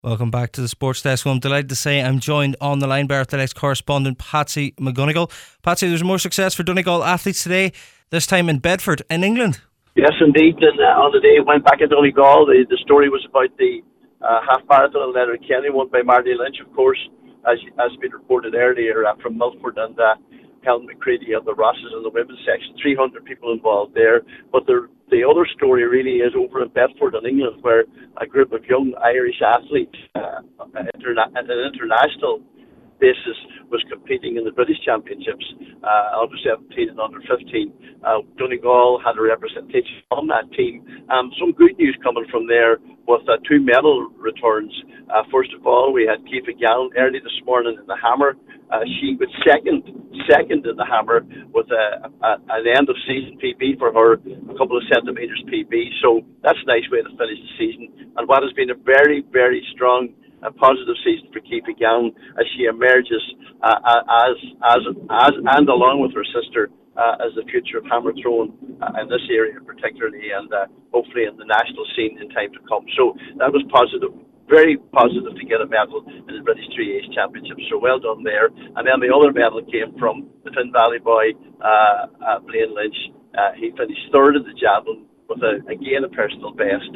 Welcome back to the Sports Desk. Well, I'm delighted to say I'm joined on the line by athletics correspondent Patsy McGonigal. Patsy, there's more success for Donegal athletes today, this time in Bedford, in England. Yes, indeed. And on the day it went back at Donegal, the story was about the half marathon in Letterkenny, won by Marty Lynch, of course, as been reported earlier from Milford, and Helen McCready of the Rosses in the women's section. 300 people involved there. But the other story really is over in Bedford in England, where a group of young Irish athletes at an international basis was competing in the British Championships, under 17 and under 15. Donegal had a representation on that team. Some good news coming from there with two medal returns. First of all, we had Kiefer Gallen early this morning in the hammer. She was second in the hammer with an end of season PB for her, a couple of centimetres PB. So that's a nice way to finish the season. And what has been a very, very strong a positive season for Kiefer Gallen as she emerges and along with her sister as the future of hammer throwing in this area particularly, and hopefully in the national scene in time to come. So that was positive, very positive to get a medal in the British 3A's Championship. So well done there. And then the other medal came from the Finn Valley boy, Blaine Lynch. He finished third in the javelin, with again a personal best,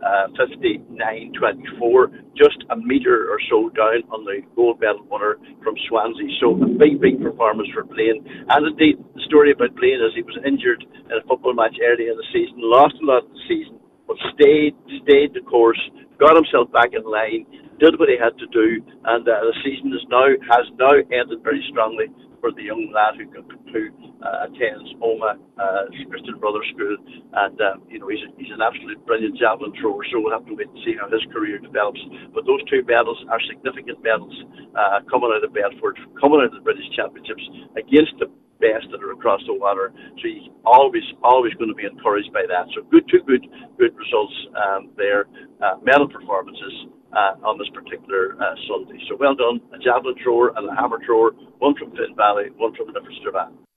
59.24, just a metre or so down on the gold medal winner from Swansea. So a big performance for Blaine. And indeed, the story about Blaine is he was injured in a football match early in the season, lost a lot of the season, but stayed the course, got himself back in line, did what he had to do, and the season has now ended very strongly for the young lad who attends Omagh Christian Brothers School, and he's an absolute brilliant javelin thrower. So we'll have to wait and see how his career develops. But those two medals are significant medals coming out of Bedford, coming out of the British Championships against the best that are across the water. So you're always going to be encouraged by that. So good results there, medal performances on this particular Sunday. So well done, a javelin thrower and a hammer thrower, one from Finn Valley, one from Lifford Strabane.